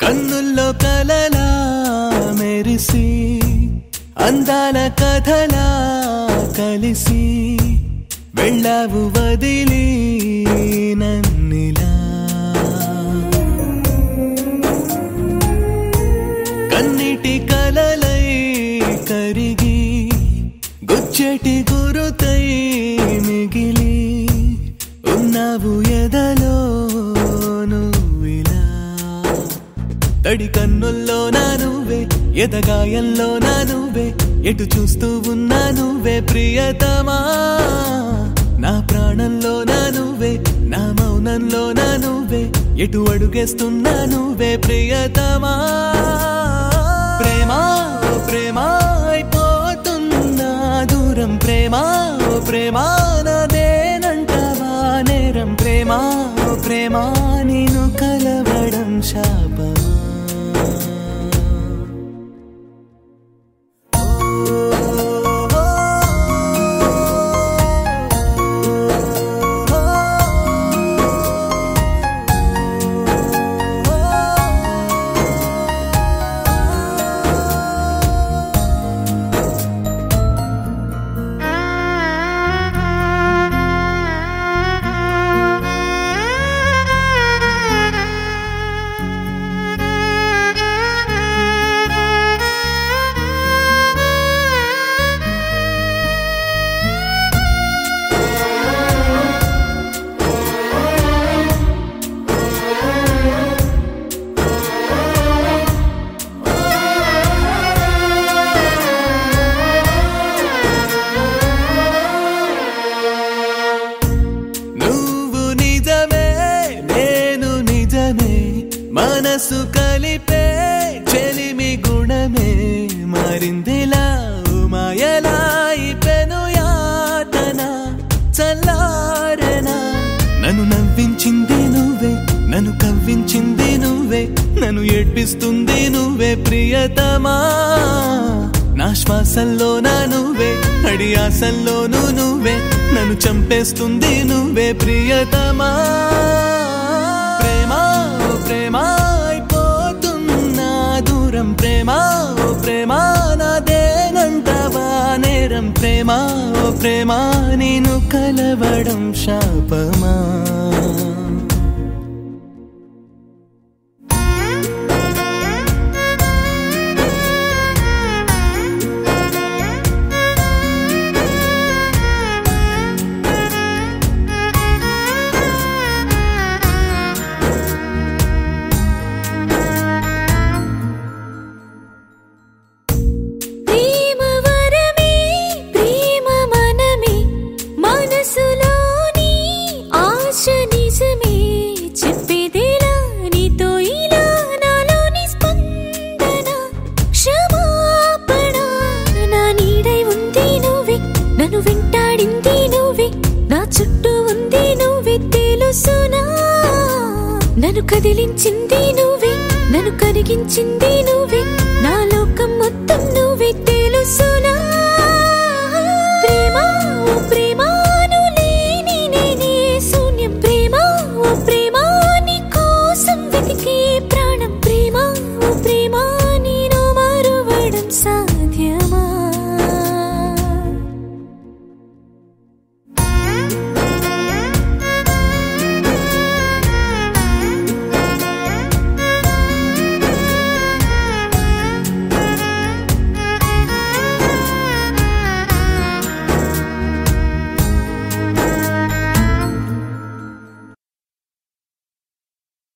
కన్నుల్లో కలలా మెరిసి అందాల కథలా కలిసి వెళ్ళావు వదిలి నన్నిలా కన్నిటి కలలై కరిగి గుచ్చెటి గురుతై మిగిలి ఉన్నావు ఎదలో నువ్విలా తడి కన్నుల్లో నా నువ్వే ఎదగాయంలో నా నువ్వే ఎటు చూస్తూ ఉన్నా నువ్వే ప్రియతమా నా ప్రాణంలో నా నువ్వే నా మౌనంలో నా నువ్వే ఎటు అడుగేస్తున్నా నువ్వే ప్రియతమా ప్రేమా ఓ ప్రేమా అయిపోతున్నా దూరం ప్రేమా ఓ ప్రేమా నాదేనంటవా నేరం ప్రేమా ఓ ప్రేమా నేను కలవడం శాపమా మనసు కలిపే చెలిమి గుణమే మారిందిలా మాయలా పెను యాతన చల్లారెనా నన్ను నవ్వించింది నువ్వే నన్ను కవ్వించింది నువ్వే నన్ను ఏడ్పిస్తుంది నువ్వే ప్రియతమా నా శ్వాసల్లో నా నువ్వే అడి ఆశల్లోనూ నువ్వే నన్ను చంపేస్తుంది నువ్వే ప్రియతమా ప్రేమా ఓ ప్రేమా అయిపోతున్నా దూరం ప్రేమా ఓ ప్రేమా నాదేనంటవా నేరం ప్రేమా ఓ ప్రేమా నేను కలవడం శాపమా నన్ను వెంటాడింది నువ్వే నా చుట్టూ ఉంది నువ్వే తెలుసునా నన్ను కదిలించింది నువ్వే నన్ను కరిగించింది నువ్వే నా లోకం మొత్తం నువ్వే తెలుసునా